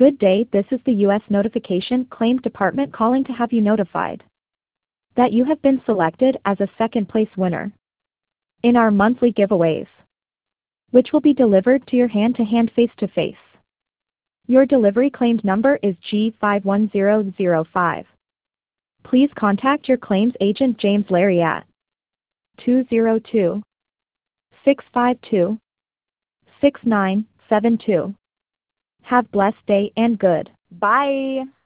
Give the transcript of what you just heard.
Good day, this is the U.S. Notification Claims Department calling to have you notified that you have been selected as a second place winner in our monthly giveaways, which will be delivered to your hand-to-hand face-to-face. Your delivery claims number is G51005. Please contact your claims agent James Larry at 202-652-6972. Have blessed day and good. Bye.